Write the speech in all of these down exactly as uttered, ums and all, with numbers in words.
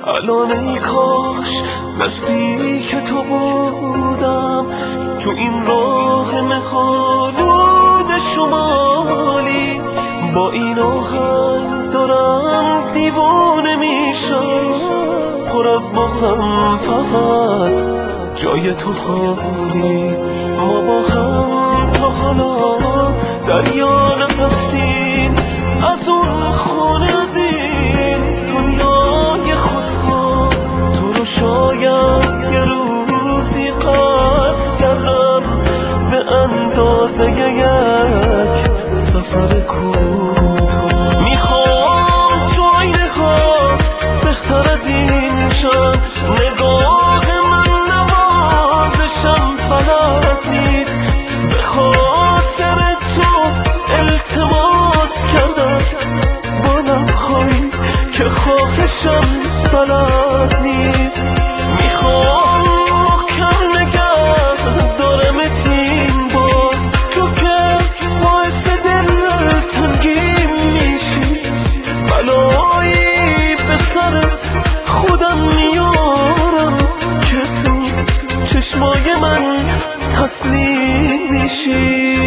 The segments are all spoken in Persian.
الان ای کاش نزدیک تو بودم، تو این راه مه‌آلود شمالی. با این آهنگ دارم دیوانه میشم، پر از بغضم فقط جای تو خالی. ما با هم تا حالا دریا نبستیم، از اون خونه از این دنیای خودخواه. تو رو شاید یه روزی قصد کردم به اندازه یک سفر کوتاه. میخوام تو آینه ها بهتر از این شم، نگاه من نوازشم بلد نیست. به خاطر تو التماس کردم با لبخایی که خواهشم بلد نیست. میخوام محکم نگه دارمت این بار، تو که باعث دل تنگیم میشی. بلایی به سر خودم میارم که تو چشمای من تسلیم میشی.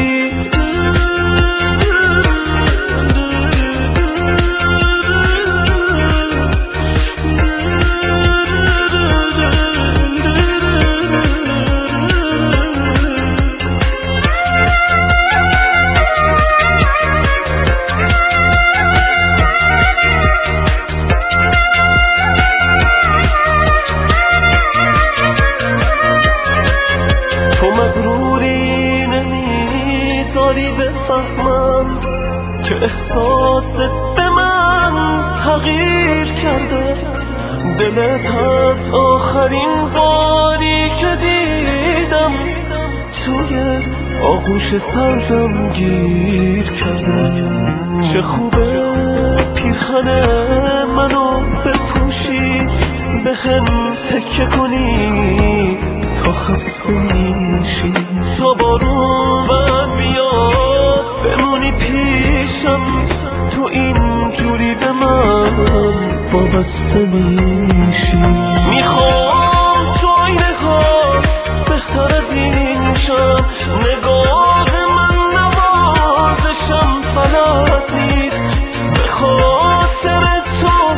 تو مغروری نمیذاری بفهمم که احساست به من تغییر کرده. دلت از آخرین باری که دیدم توی آغوش سردم گیر کرده. چه خوبه پیرهن منو بپوشی، به هم تکیه کنی تا خسته میشی. تا بارون بر بیاد بمونی پیشم، تو اینجوری به من وابسته میشی. میخوام تو آینه ها بهتر از این شم، نگاه من نوازشم بلد نیست. به خاطر تو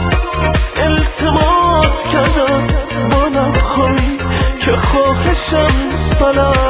التماس کردم با لبخایی که خواهشم بلد